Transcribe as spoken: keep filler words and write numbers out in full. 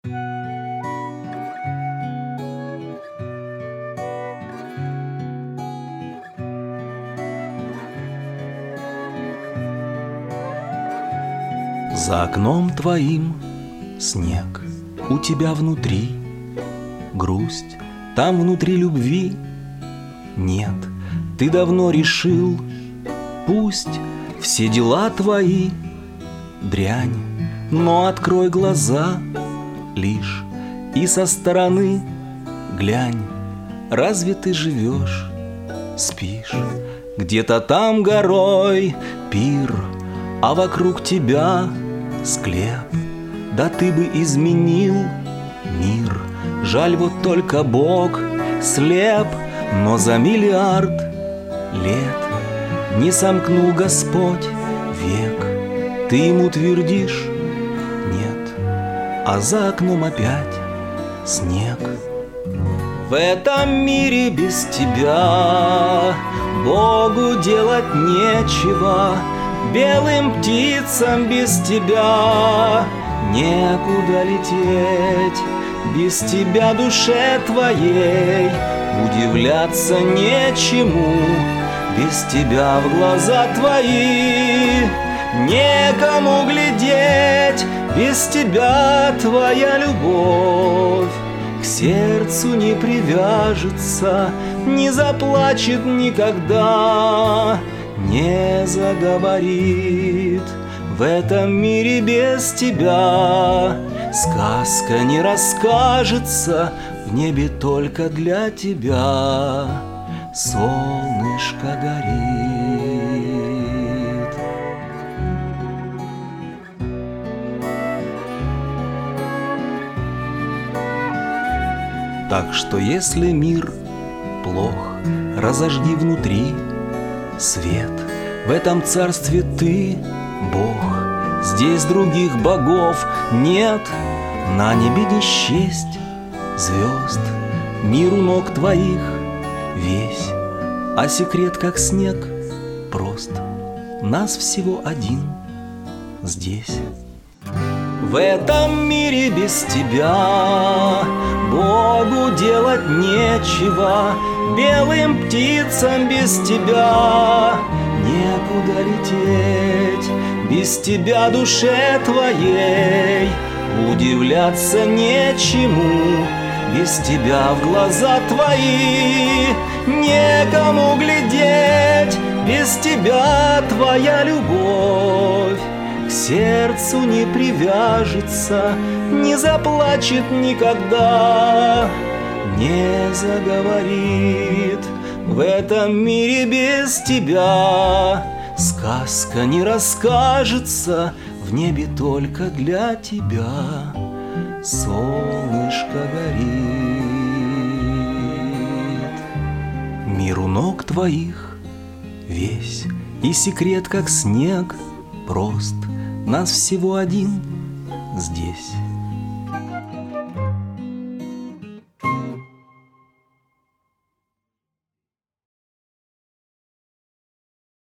За окном твоим снег, у тебя внутри грусть, там внутри любви нет. Ты давно решил, пусть все дела твои дрянь, но открой глаза лишь и со стороны глянь. Разве ты живешь, спишь где-то там горой пир, а вокруг тебя склеп? Да ты бы изменил мир. Жаль, вот только Бог слеп, но за миллиард лет не сомкнул Господь век. Ты ему твердишь нет, а за окном опять снег. В этом мире без тебя Богу делать нечего, белым птицам без тебя некуда лететь, без тебя душе твоей удивляться нечему, без тебя в глаза твои некому глядеть, без тебя твоя любовь к сердцу не привяжется, не заплачет никогда, не заговорит. В этом мире без тебя сказка не расскажется, в небе только для тебя солнышко горит. Так что если мир плох, разожги внутри свет. В этом царстве ты Бог, здесь других богов нет. На небе не счесть звезд, мир у ног твоих весь, а секрет как снег прост. Нас всего один здесь. В этом мире без тебя Богу делать нечего, белым птицам без тебя некуда лететь, без тебя душе твоей удивляться нечему, без тебя в глаза твои некому глядеть, без тебя твоя любовь к сердцу не привяжется, не заплачет никогда, не заговорит. В этом мире без тебя сказка не расскажется, в небе только для тебя солнышко горит. Мир у ног твоих весь, и секрет как снег прост. Нас всего один здесь.